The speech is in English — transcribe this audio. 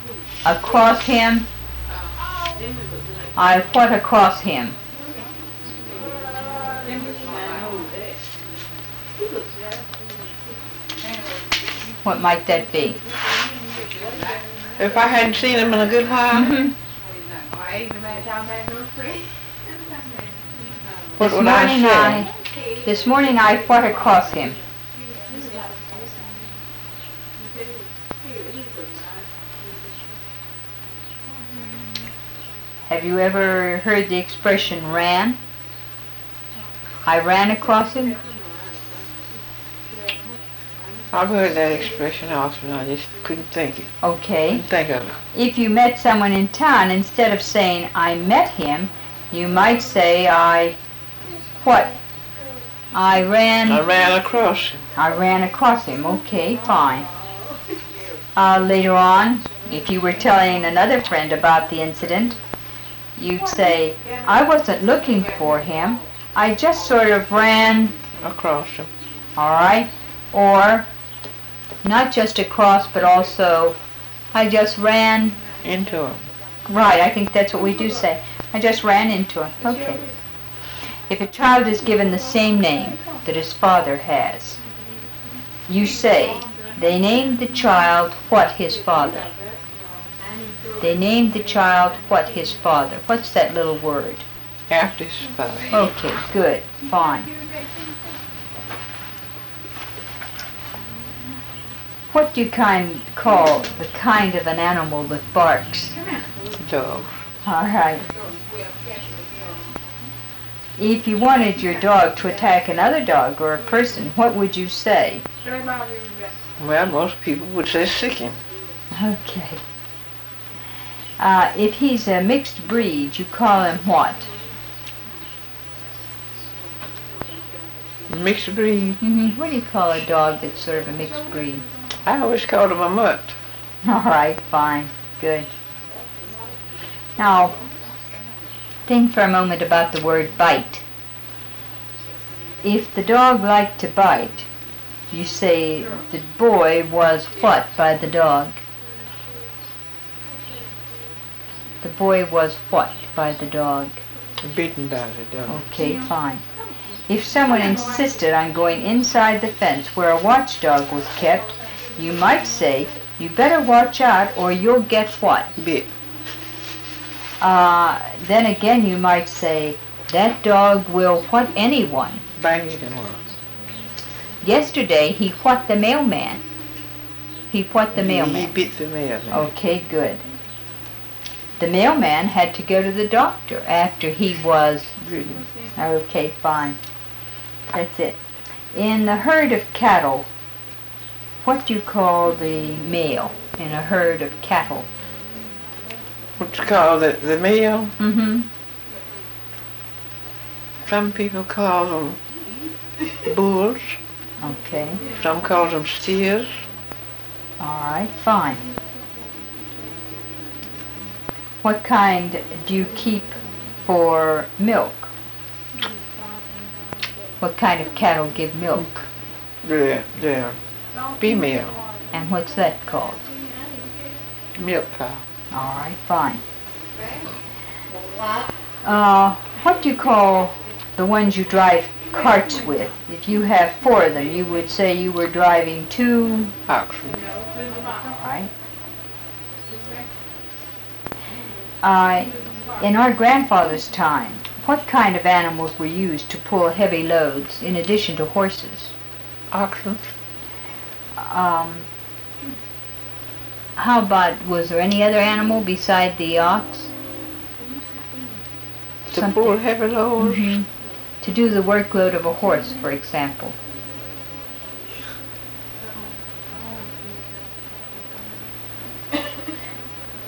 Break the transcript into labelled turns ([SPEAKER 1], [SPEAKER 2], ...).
[SPEAKER 1] Across him. I what across him? What might that be?
[SPEAKER 2] If I hadn't seen him in a good while, what would I say?
[SPEAKER 1] This morning I what across him? Have you ever heard the expression ran? I ran across him?
[SPEAKER 2] I've heard that expression often, I just couldn't think it.
[SPEAKER 1] Okay.
[SPEAKER 2] Couldn't think of it.
[SPEAKER 1] If you met someone in town, instead of saying I met him, you might say I what? I ran
[SPEAKER 2] across him.
[SPEAKER 1] I ran across him. Okay, fine. Later on, if you were telling another friend about the incident, you'd say, I wasn't looking for him. I just sort of ran
[SPEAKER 2] across him.
[SPEAKER 1] All right? Or not just across, but also I just ran
[SPEAKER 2] into him.
[SPEAKER 1] Right, I think that's what we do say. I just ran into him. Okay. If a child is given the same name that his father has, you say, they named the child what his father. They named the child what his father. What's that little word?
[SPEAKER 2] After his father.
[SPEAKER 1] Okay, good, fine. What do you call the kind of an animal that barks?
[SPEAKER 2] Dog.
[SPEAKER 1] All right. If you wanted your dog to attack another dog or a person, what would you say?
[SPEAKER 2] Well, most people would say sick him.
[SPEAKER 1] Okay. If he's a mixed breed, you call him what?
[SPEAKER 2] Mixed breed?
[SPEAKER 1] What do you call a dog that's sort of a mixed breed?
[SPEAKER 2] I always called him a mutt.
[SPEAKER 1] All right, fine, good. Now, think for a moment about the word bite. If the dog liked to bite, you say the boy was what by the dog? The boy was what by the dog?
[SPEAKER 2] Beaten by the dog.
[SPEAKER 1] Okay, fine. If someone insisted on going inside the fence where a watchdog was kept, you might say, you better watch out or you'll get what?
[SPEAKER 2] Bit.
[SPEAKER 1] Then again you might say, that dog will what anyone?
[SPEAKER 2] Bite anyone.
[SPEAKER 1] Yesterday he what the mailman? He what the mailman?
[SPEAKER 2] He bit the mailman.
[SPEAKER 1] Okay, good. The mailman had to go to the doctor after he was...
[SPEAKER 2] Ridden.
[SPEAKER 1] Okay, fine. That's it. In the herd of cattle, what do you call the male in a herd of cattle?
[SPEAKER 2] What you call the male? Some people call them bulls.
[SPEAKER 1] Okay.
[SPEAKER 2] Some call them steers.
[SPEAKER 1] All right, fine. What kind do you keep for milk? What kind of cattle give milk?
[SPEAKER 2] They're female.
[SPEAKER 1] And what's that called?
[SPEAKER 2] Milk cow.
[SPEAKER 1] All right, fine. What do you call the ones you drive carts with? If you have 4 of them, you would say you were driving 2
[SPEAKER 2] oxen.
[SPEAKER 1] All right. In our grandfather's time, what kind of animals were used to pull heavy loads in addition to horses?
[SPEAKER 2] Oxen.
[SPEAKER 1] How about, was there any other animal beside the ox?
[SPEAKER 2] To pull heavy loads?
[SPEAKER 1] To do the workload of a horse, for example.